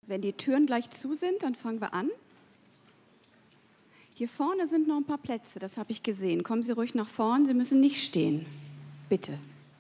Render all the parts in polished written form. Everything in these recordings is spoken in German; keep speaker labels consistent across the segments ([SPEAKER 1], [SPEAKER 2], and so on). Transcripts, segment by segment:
[SPEAKER 1] Wenn die Türen gleich zu sind, dann fangen wir an. Hier vorne sind noch ein paar Plätze, das habe ich gesehen. Kommen Sie ruhig nach vorn, Sie müssen nicht stehen. Bitte.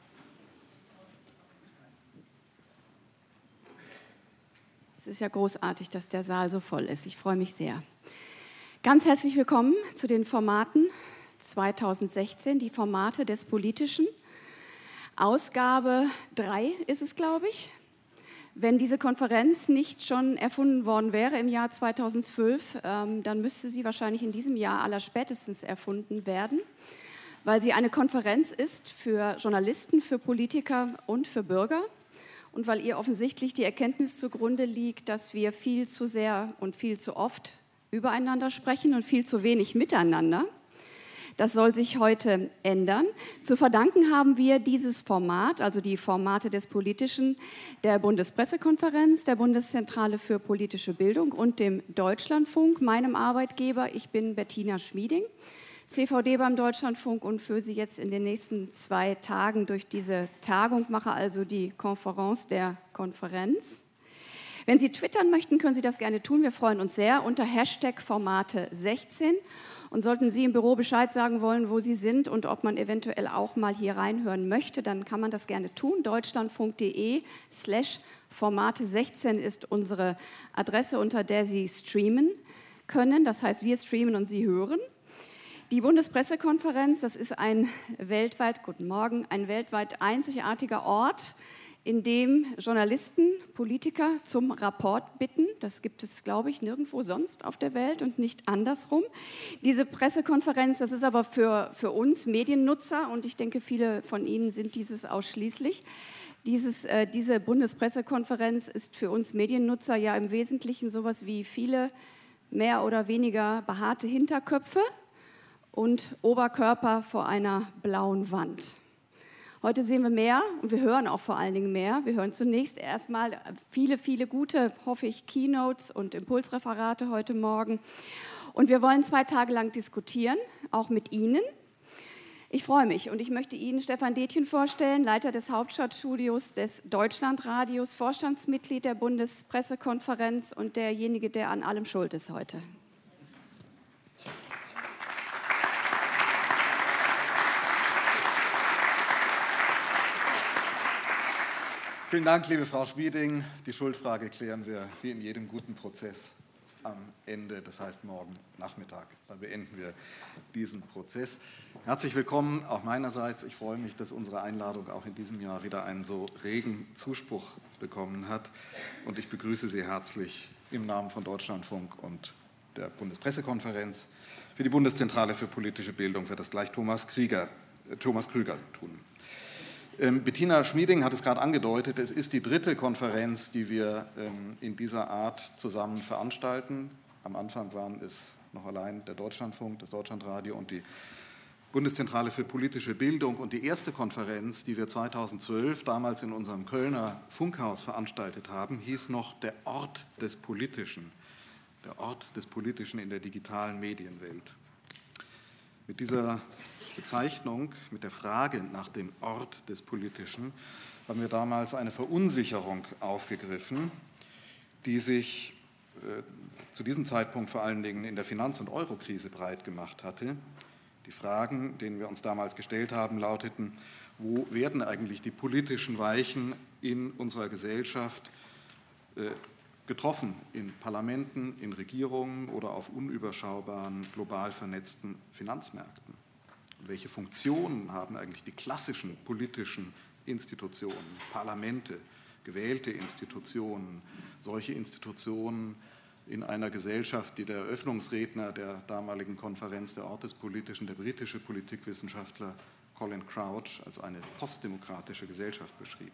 [SPEAKER 1] Es ist ja großartig, dass der Saal so voll ist. Ich freue mich sehr. Ganz herzlich willkommen zu den Formaten 2016, die Formate des Politischen. Ausgabe 3 ist es, glaube ich. Wenn diese Konferenz nicht schon erfunden worden wäre im Jahr 2012, dann müsste sie wahrscheinlich in diesem Jahr allerspätestens erfunden werden, weil sie eine Konferenz ist für Journalisten, für Politiker und für Bürger und weil ihr offensichtlich die Erkenntnis zugrunde liegt, dass wir viel zu sehr und viel zu oft übereinander sprechen und viel zu wenig miteinander. Das soll sich heute ändern. Zu verdanken haben wir dieses Format, also die Formate des Politischen, der Bundespressekonferenz, der Bundeszentrale für politische Bildung und dem Deutschlandfunk, meinem Arbeitgeber. Ich bin Bettina Schmieding, CVD beim Deutschlandfunk und führe Sie jetzt in den nächsten 2 Tagen durch diese Tagung, mache also die Konferenz der Konferenz. Wenn Sie twittern möchten, können Sie das gerne tun. Wir freuen uns sehr unter #Formate16. Und sollten Sie im Büro Bescheid sagen wollen, wo Sie sind und ob man eventuell auch mal hier reinhören möchte, dann kann man das gerne tun. Deutschlandfunk.de/Formate16 ist unsere Adresse, unter der Sie streamen können. Das heißt, wir streamen und Sie hören. Die Bundespressekonferenz, das ist ein weltweit einzigartiger Ort, in dem Journalisten, Politiker zum Rapport bitten. Das gibt es, glaube ich, nirgendwo sonst auf der Welt und nicht andersrum. Diese Pressekonferenz, das ist aber für uns Mediennutzer, und ich denke, viele von Ihnen sind dieses ausschließlich. Diese Bundespressekonferenz ist für uns Mediennutzer ja im Wesentlichen sowas wie viele mehr oder weniger behaarte Hinterköpfe und Oberkörper vor einer blauen Wand. Heute sehen wir mehr und wir hören auch vor allen Dingen mehr. Wir hören zunächst erstmal viele, viele gute, hoffe ich, Keynotes und Impulsreferate heute Morgen. Und wir wollen 2 Tage lang diskutieren, auch mit Ihnen. Ich freue mich und ich möchte Ihnen Stefan Detjen vorstellen, Leiter des Hauptstadtstudios des Deutschlandradios, Vorstandsmitglied der Bundespressekonferenz und derjenige, der an allem schuld ist heute.
[SPEAKER 2] Vielen Dank, liebe Frau Schmieding. Die Schuldfrage klären wir wie in jedem guten Prozess am Ende, das heißt morgen Nachmittag. Da beenden wir diesen Prozess. Herzlich willkommen auch meinerseits. Ich freue mich, dass unsere Einladung auch in diesem Jahr wieder einen so regen Zuspruch bekommen hat. Und ich begrüße Sie herzlich im Namen von Deutschlandfunk und der Bundespressekonferenz. Für die Bundeszentrale für politische Bildung wird das gleich Thomas Krüger tun. Bettina Schmieding hat es gerade angedeutet, es ist die 3. Konferenz, die wir in dieser Art zusammen veranstalten. Am Anfang waren es noch allein der Deutschlandfunk, das Deutschlandradio und die Bundeszentrale für politische Bildung. Und die erste Konferenz, die wir 2012 damals in unserem Kölner Funkhaus veranstaltet haben, hieß noch der Ort des Politischen. Der Ort des Politischen in der digitalen Medienwelt. Mit dieser Bezeichnung, mit der Frage nach dem Ort des Politischen, haben wir damals eine Verunsicherung aufgegriffen, die sich zu diesem Zeitpunkt vor allen Dingen in der Finanz- und Eurokrise breit gemacht hatte. Die Fragen, denen wir uns damals gestellt haben, lauteten: Wo werden eigentlich die politischen Weichen in unserer Gesellschaft getroffen? In Parlamenten, in Regierungen oder auf unüberschaubaren, global vernetzten Finanzmärkten? Und welche Funktionen haben eigentlich die klassischen politischen Institutionen, Parlamente, gewählte Institutionen, solche Institutionen in einer Gesellschaft, die der Eröffnungsredner der damaligen Konferenz der Ort des Politischen, der britische Politikwissenschaftler Colin Crouch, als eine postdemokratische Gesellschaft beschrieb?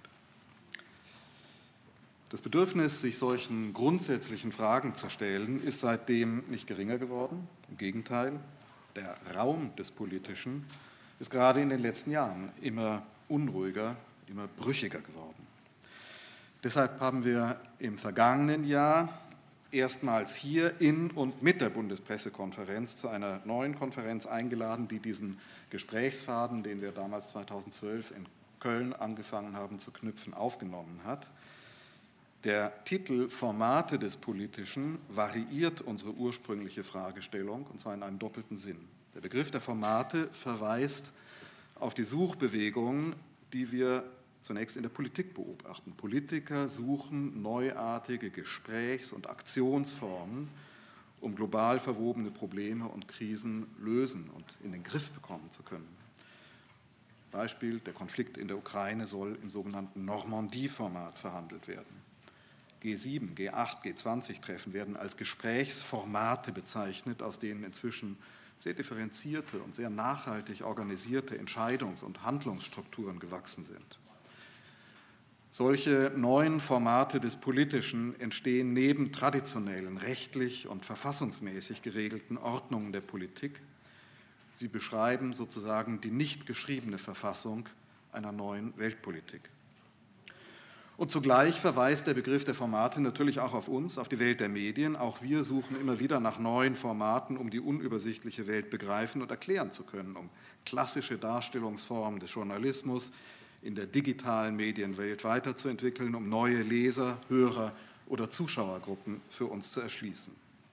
[SPEAKER 2] Das Bedürfnis, sich solchen grundsätzlichen Fragen zu stellen, ist seitdem nicht geringer geworden. Im Gegenteil. Der Raum des Politischen ist gerade in den letzten Jahren immer unruhiger, immer brüchiger geworden. Deshalb haben wir im vergangenen Jahr erstmals hier in und mit der Bundespressekonferenz zu einer neuen Konferenz eingeladen, die diesen Gesprächsfaden, den wir damals 2012 in Köln angefangen haben zu knüpfen, aufgenommen hat. Der Titel Formate des Politischen variiert unsere ursprüngliche Fragestellung, und zwar in einem doppelten Sinn. Der Begriff der Formate verweist auf die Suchbewegungen, die wir zunächst in der Politik beobachten. Politiker suchen neuartige Gesprächs- und Aktionsformen, um global verwobene Probleme und Krisen lösen und in den Griff bekommen zu können. Beispiel, der Konflikt in der Ukraine soll im sogenannten Normandie-Format verhandelt werden. G7, G8, G20-Treffen werden als Gesprächsformate bezeichnet, aus denen inzwischen sehr differenzierte und sehr nachhaltig organisierte Entscheidungs- und Handlungsstrukturen gewachsen sind. Solche neuen Formate des Politischen entstehen neben traditionellen, rechtlich und verfassungsmäßig geregelten Ordnungen der Politik. Sie beschreiben sozusagen die nicht geschriebene Verfassung einer neuen Weltpolitik. Und zugleich verweist der Begriff der Formate natürlich auch auf uns, auf die Welt der Medien. Auch wir suchen immer wieder nach neuen Formaten, um die unübersichtliche Welt begreifen und erklären zu können, um klassische Darstellungsformen des Journalismus in der digitalen Medienwelt weiterzuentwickeln, um neue Leser, Hörer oder Zuschauergruppen für uns zu erschließen.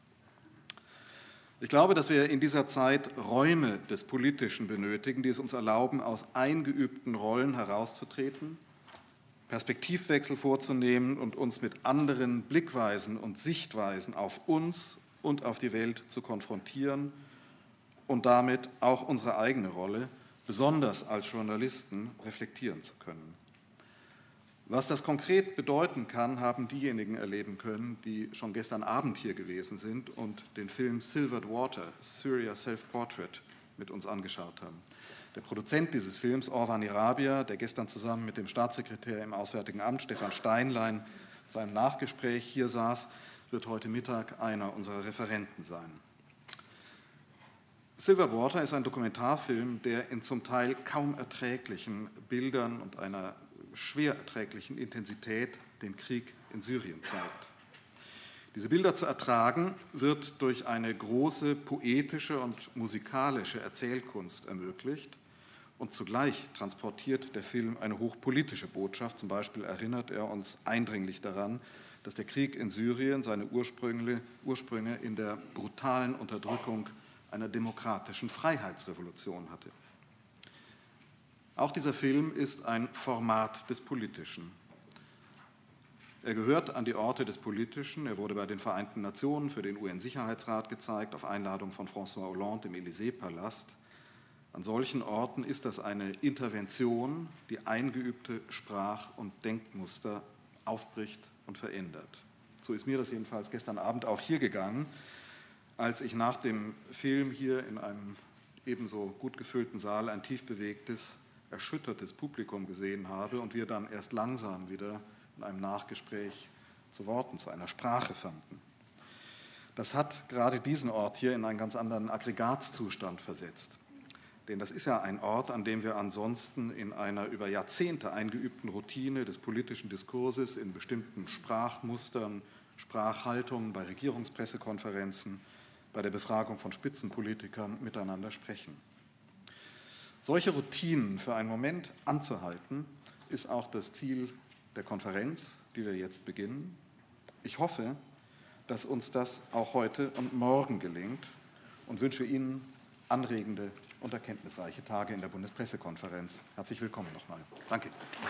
[SPEAKER 2] Ich glaube, dass wir in dieser Zeit Räume des Politischen benötigen, die es uns erlauben, aus eingeübten Rollen herauszutreten, Perspektivwechsel vorzunehmen und uns mit anderen Blickweisen und Sichtweisen auf uns und auf die Welt zu konfrontieren und damit auch unsere eigene Rolle, besonders als Journalisten, reflektieren zu können. Was das konkret bedeuten kann, haben diejenigen erleben können, die schon gestern Abend hier gewesen sind und den Film Silvered Water, Syria Self-Portrait mit uns angeschaut haben. Der Produzent dieses Films, Orvan Irabia, der gestern zusammen mit dem Staatssekretär im Auswärtigen Amt, Stefan Steinlein, zu einem Nachgespräch hier saß, wird heute Mittag einer unserer Referenten sein. Silvered Water ist ein Dokumentarfilm, der in zum Teil kaum erträglichen Bildern und einer schwer erträglichen Intensität den Krieg in Syrien zeigt. Diese Bilder zu ertragen, wird durch eine große poetische und musikalische Erzählkunst ermöglicht. Und zugleich transportiert der Film eine hochpolitische Botschaft. Zum Beispiel erinnert er uns eindringlich daran, dass der Krieg in Syrien seine Ursprünge in der brutalen Unterdrückung einer demokratischen Freiheitsrevolution hatte. Auch dieser Film ist ein Format des Politischen. Er gehört an die Orte des Politischen. Er wurde bei den Vereinten Nationen für den UN-Sicherheitsrat gezeigt, auf Einladung von François Hollande im Élysée-Palast. An solchen Orten ist das eine Intervention, die eingeübte Sprach- und Denkmuster aufbricht und verändert. So ist mir das jedenfalls gestern Abend auch hier gegangen, als ich nach dem Film hier in einem ebenso gut gefüllten Saal ein tief bewegtes, erschüttertes Publikum gesehen habe und wir dann erst langsam wieder in einem Nachgespräch zu Worten, zu einer Sprache fanden. Das hat gerade diesen Ort hier in einen ganz anderen Aggregatzustand versetzt. Denn das ist ja ein Ort, an dem wir ansonsten in einer über Jahrzehnte eingeübten Routine des politischen Diskurses in bestimmten Sprachmustern, Sprachhaltungen, bei Regierungspressekonferenzen, bei der Befragung von Spitzenpolitikern miteinander sprechen. Solche Routinen für einen Moment anzuhalten, ist auch das Ziel der Konferenz, die wir jetzt beginnen. Ich hoffe, dass uns das auch heute und morgen gelingt und wünsche Ihnen anregende und erkenntnisreiche Tage in der Bundespressekonferenz. Herzlich willkommen nochmal. Danke.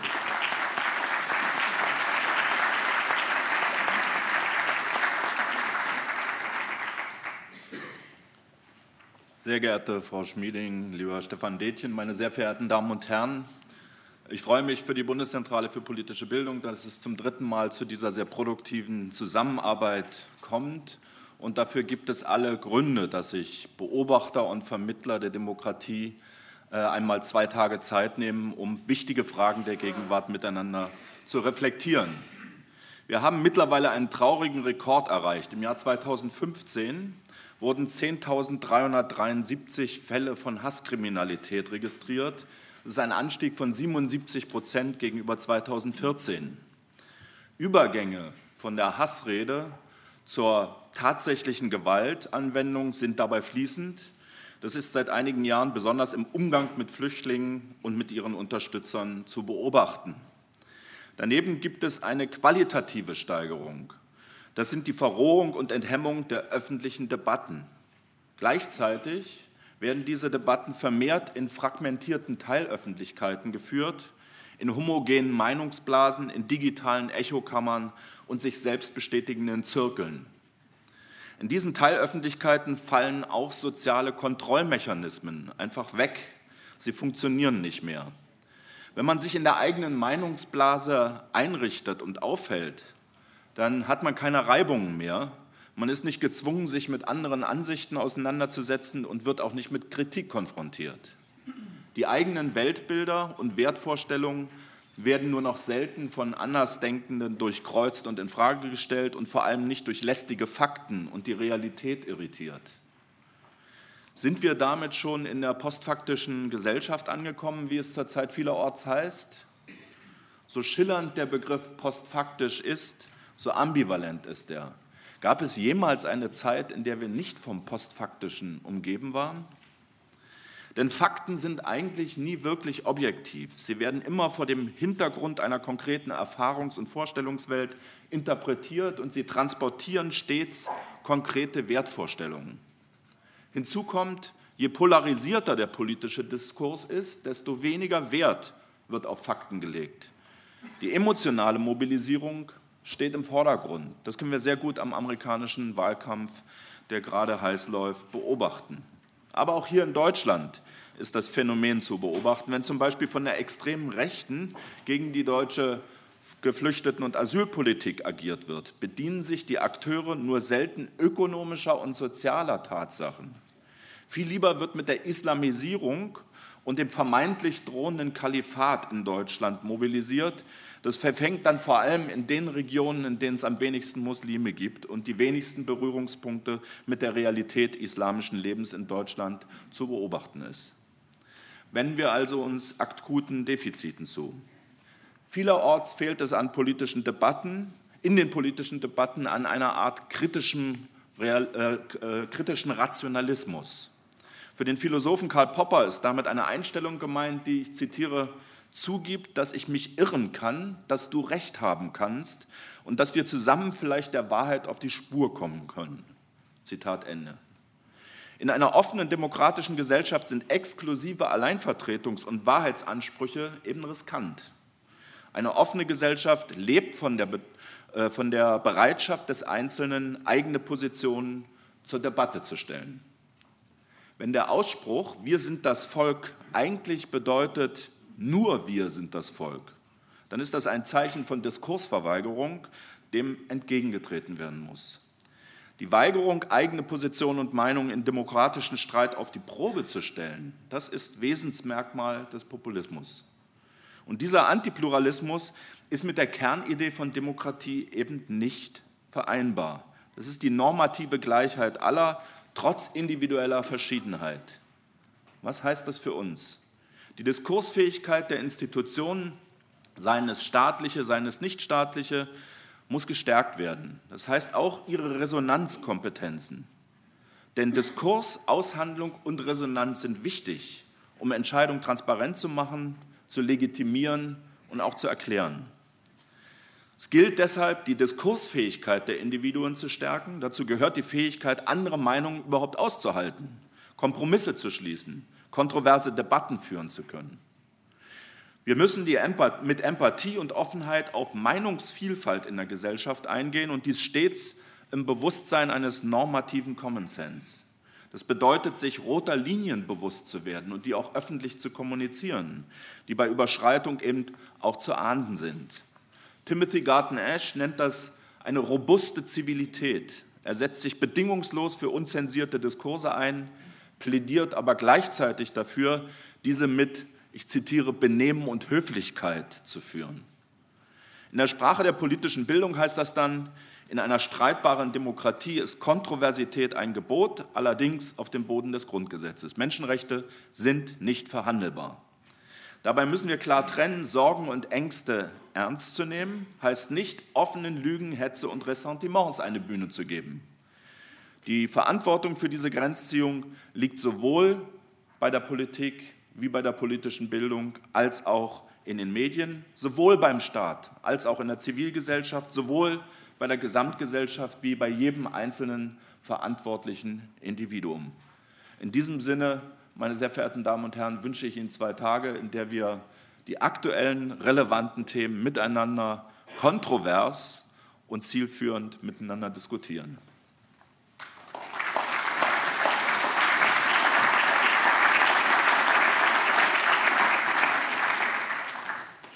[SPEAKER 3] Sehr geehrte Frau Schmieding, lieber Stefan Detjen, meine sehr verehrten Damen und Herren, ich freue mich für die Bundeszentrale für politische Bildung, dass es zum dritten Mal zu dieser sehr produktiven Zusammenarbeit kommt. Und dafür gibt es alle Gründe, dass sich Beobachter und Vermittler der Demokratie einmal 2 Tage Zeit nehmen, um wichtige Fragen der Gegenwart miteinander zu reflektieren. Wir haben mittlerweile einen traurigen Rekord erreicht. Im Jahr 2015 wurden 10.373 Fälle von Hasskriminalität registriert. Das ist ein Anstieg von 77% gegenüber 2014. Übergänge von der Hassrede zur tatsächlichen Gewaltanwendung sind dabei fließend. Das ist seit einigen Jahren besonders im Umgang mit Flüchtlingen und mit ihren Unterstützern zu beobachten. Daneben gibt es eine qualitative Steigerung. Das sind die Verrohung und Enthemmung der öffentlichen Debatten. Gleichzeitig werden diese Debatten vermehrt in fragmentierten Teilöffentlichkeiten geführt, in homogenen Meinungsblasen, in digitalen Echokammern und sich selbst bestätigenden Zirkeln. In diesen Teilöffentlichkeiten fallen auch soziale Kontrollmechanismen einfach weg. Sie funktionieren nicht mehr. Wenn man sich in der eigenen Meinungsblase einrichtet und aufhält, dann hat man keine Reibungen mehr. Man ist nicht gezwungen, sich mit anderen Ansichten auseinanderzusetzen und wird auch nicht mit Kritik konfrontiert. Die eigenen Weltbilder und Wertvorstellungen werden nur noch selten von Andersdenkenden durchkreuzt und in Frage gestellt und vor allem nicht durch lästige Fakten und die Realität irritiert. Sind wir damit schon in der postfaktischen Gesellschaft angekommen, wie es zurzeit vielerorts heißt? So schillernd der Begriff postfaktisch ist, so ambivalent ist er. Gab es jemals eine Zeit, in der wir nicht vom Postfaktischen umgeben waren? Denn Fakten sind eigentlich nie wirklich objektiv. Sie werden immer vor dem Hintergrund einer konkreten Erfahrungs- und Vorstellungswelt interpretiert und sie transportieren stets konkrete Wertvorstellungen. Hinzu kommt, je polarisierter der politische Diskurs ist, desto weniger Wert wird auf Fakten gelegt. Die emotionale Mobilisierung steht im Vordergrund. Das können wir sehr gut am amerikanischen Wahlkampf, der gerade heiß läuft, beobachten. Aber auch hier in Deutschland ist das Phänomen zu beobachten, wenn zum Beispiel von der extremen Rechten gegen die deutsche Geflüchteten- und Asylpolitik agiert wird, bedienen sich die Akteure nur selten ökonomischer und sozialer Tatsachen. Viel lieber wird mit der Islamisierung und dem vermeintlich drohenden Kalifat in Deutschland mobilisiert. Das verfängt dann vor allem in den Regionen, in denen es am wenigsten Muslime gibt und die wenigsten Berührungspunkte mit der Realität islamischen Lebens in Deutschland zu beobachten ist. Wenden wir also uns akuten Defiziten zu. Vielerorts fehlt es an politischen Debatten, in den politischen Debatten an einer Art kritischen Rationalismus. Für den Philosophen Karl Popper ist damit eine Einstellung gemeint, die, ich zitiere, zugibt, dass ich mich irren kann, dass du Recht haben kannst und dass wir zusammen vielleicht der Wahrheit auf die Spur kommen können. Zitat Ende. In einer offenen demokratischen Gesellschaft sind exklusive Alleinvertretungs- und Wahrheitsansprüche eben riskant. Eine offene Gesellschaft lebt von der Bereitschaft des Einzelnen, eigene Positionen zur Debatte zu stellen. Wenn der Ausspruch „Wir sind das Volk" eigentlich bedeutet „Nur wir sind das Volk", dann ist das ein Zeichen von Diskursverweigerung, dem entgegengetreten werden muss. Die Weigerung, eigene Positionen und Meinungen in demokratischen Streit auf die Probe zu stellen, das ist Wesensmerkmal des Populismus. Und dieser Antipluralismus ist mit der Kernidee von Demokratie eben nicht vereinbar. Das ist die normative Gleichheit aller, trotz individueller Verschiedenheit. Was heißt das für uns? Die Diskursfähigkeit der Institutionen, seien es staatliche, seien es nichtstaatliche, muss gestärkt werden. Das heißt auch ihre Resonanzkompetenzen. Denn Diskurs, Aushandlung und Resonanz sind wichtig, um Entscheidungen transparent zu machen, zu legitimieren und auch zu erklären. Es gilt deshalb, die Diskursfähigkeit der Individuen zu stärken. Dazu gehört die Fähigkeit, andere Meinungen überhaupt auszuhalten, Kompromisse zu schließen, kontroverse Debatten führen zu können. Wir müssen mit Empathie und Offenheit auf Meinungsvielfalt in der Gesellschaft eingehen und dies stets im Bewusstsein eines normativen Common Sense. Das bedeutet, sich roter Linien bewusst zu werden und die auch öffentlich zu kommunizieren, die bei Überschreitung eben auch zu ahnden sind. Timothy Garton Ash nennt das eine robuste Zivilität. Er setzt sich bedingungslos für unzensierte Diskurse ein, plädiert aber gleichzeitig dafür, diese mit, ich zitiere, Benehmen und Höflichkeit zu führen. In der Sprache der politischen Bildung heißt das dann, in einer streitbaren Demokratie ist Kontroversität ein Gebot, allerdings auf dem Boden des Grundgesetzes. Menschenrechte sind nicht verhandelbar. Dabei müssen wir klar trennen, Sorgen und Ängste ernst zu nehmen, heißt nicht, offenen Lügen, Hetze und Ressentiments eine Bühne zu geben. Die Verantwortung für diese Grenzziehung liegt sowohl bei der Politik wie bei der politischen Bildung als auch in den Medien, sowohl beim Staat als auch in der Zivilgesellschaft, sowohl bei der Gesamtgesellschaft wie bei jedem einzelnen verantwortlichen Individuum. In diesem Sinne, meine sehr verehrten Damen und Herren, wünsche ich Ihnen 2 Tage, in der wir die aktuellen, relevanten Themen miteinander kontrovers und zielführend miteinander diskutieren.